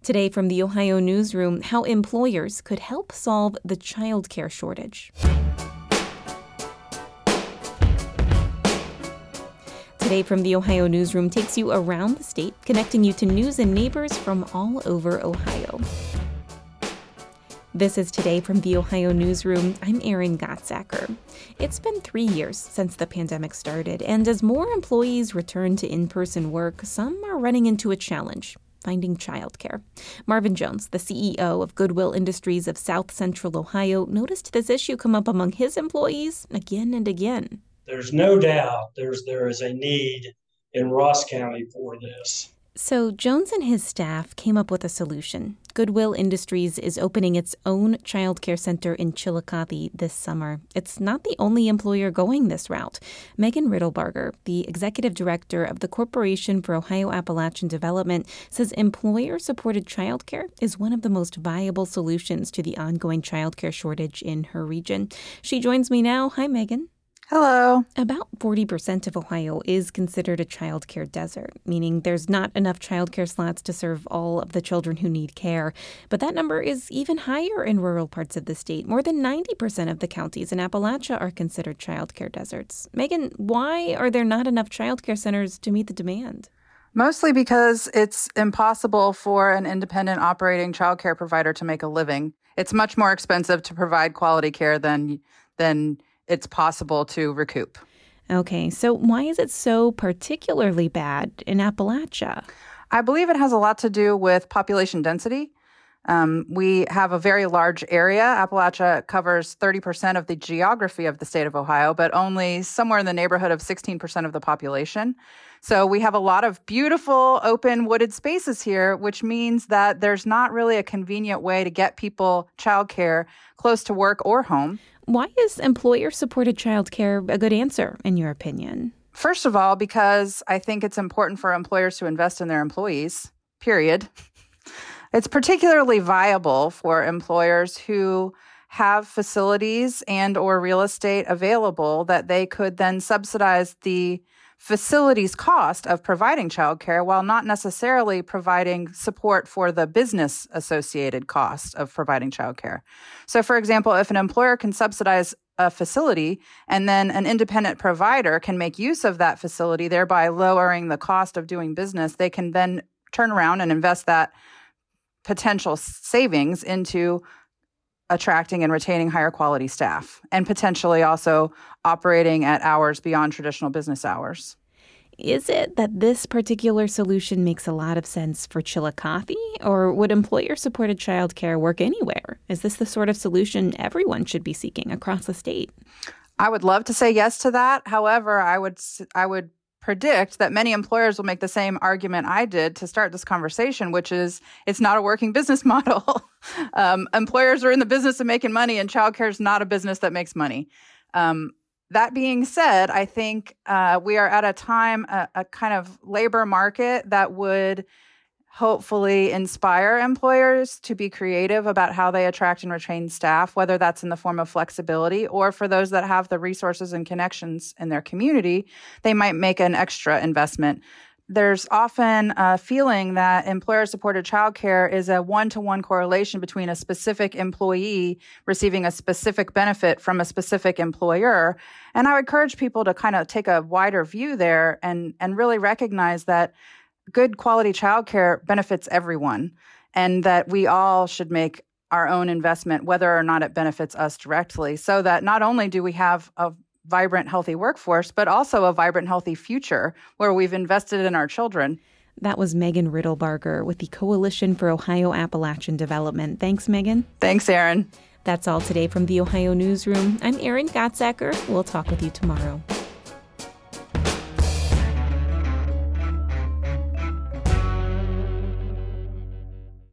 Today from the Ohio Newsroom, how employers could help solve the childcare shortage. Today from the Ohio Newsroom takes you around the state, connecting you to news and neighbors from all over Ohio. This is Today from the Ohio Newsroom. I'm Erin Gottsacker. It's been 3 years since the pandemic started, and as more employees return to in-person work, some are running into a challenge: finding childcare. Marvin Jones, the CEO of Goodwill Industries of South Central Ohio, noticed this issue come up among his employees again and again. There's no doubt there is a need in Ross County for this. So Jones and his staff came up with a solution. Goodwill Industries is opening its own child care center in Chillicothe this summer. It's not the only employer going this route. Megan Riddlebarger, the executive director of the Corporation for Ohio Appalachian Development, says employer-supported child care is one of the most viable solutions to the ongoing child care shortage in her region. She joins me now. Hi, Megan. Hello. About 40% of Ohio is considered a child care desert, meaning there's not enough child care slots to serve all of the children who need care. But that number is even higher in rural parts of the state. More than 90% of the counties in Appalachia are considered child care deserts. Megan, why are there not enough child care centers to meet the demand? Mostly because it's impossible for an independent operating child care provider to make a living. It's much more expensive to provide quality care than it's possible to recoup. Okay, so why is it so particularly bad in Appalachia? I believe it has a lot to do with population density. We have a very large area. Appalachia covers 30% of the geography of the state of Ohio, but only somewhere in the neighborhood of 16% of the population. So we have a lot of beautiful open wooded spaces here, which means that there's not really a convenient way to get people childcare close to work or home. Why is employer-supported childcare a good answer, in your opinion? First of all, because I think it's important for employers to invest in their employees, period. It's particularly viable for employers who have facilities and or real estate available that they could then subsidize the facilities cost of providing childcare while not necessarily providing support for the business associated cost of providing childcare. So, for example, if an employer can subsidize a facility and then an independent provider can make use of that facility, thereby lowering the cost of doing business, they can then turn around and invest that potential savings into attracting and retaining higher quality staff, and potentially also operating at hours beyond traditional business hours. Is it that this particular solution makes a lot of sense for Chillicothe, or would employer-supported childcare work anywhere? Is this the sort of solution everyone should be seeking across the state? I would love to say yes to that. However, I would predict that many employers will make the same argument I did to start this conversation, which is it's not a working business model. Employers are in the business of making money, and childcare is not a business that makes money. That being said, I think we are at a time, a kind of labor market that would hopefully inspire employers to be creative about how they attract and retain staff, whether that's in the form of flexibility or for those that have the resources and connections in their community, they might make an extra investment. There's often a feeling that employer-supported childcare is a one-to-one correlation between a specific employee receiving a specific benefit from a specific employer. And I would encourage people to kind of take a wider view there and really recognize that good quality childcare benefits everyone, and that we all should make our own investment, whether or not it benefits us directly, so that not only do we have a vibrant, healthy workforce, but also a vibrant, healthy future where we've invested in our children. That was Megan Riddlebarger with the Coalition for Ohio Appalachian Development. Thanks, Megan. Thanks, Erin. That's all today from the Ohio Newsroom. I'm Erin Gottsacker. We'll talk with you tomorrow.